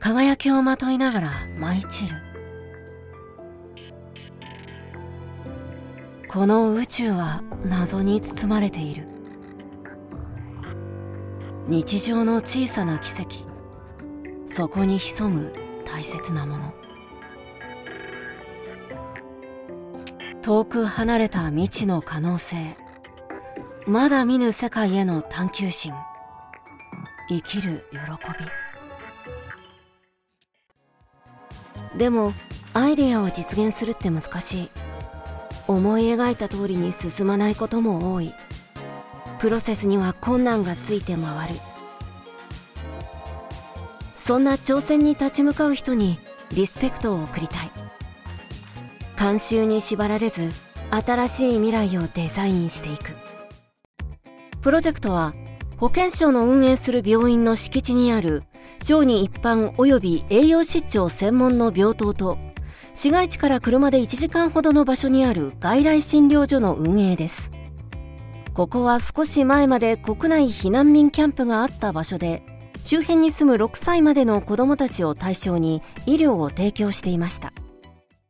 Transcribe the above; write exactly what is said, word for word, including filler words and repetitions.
輝きをまといながら舞い散る。この宇宙は謎に包まれている。日常の小さな奇跡、そこに潜む大切なもの。遠く離れた未知の可能性、まだ見ぬ世界への探求心、生きる喜び。でもアイデアを実現するって難しい。思い描いた通りに進まないことも多い。プロセスには困難がついて回る。そんな挑戦に立ち向かう人にリスペクトを送りたい。慣習に縛られず新しい未来をデザインしていく。プロジェクトは保健省の運営する病院の敷地にある小児一般及び栄養失調専門の病棟と、市街地から車でいちじかんほどの場所にある外来診療所の運営です。ここは少し前まで国内避難民キャンプがあった場所で、周辺に住むろくさいまでの子どもたちを対象に医療を提供していました。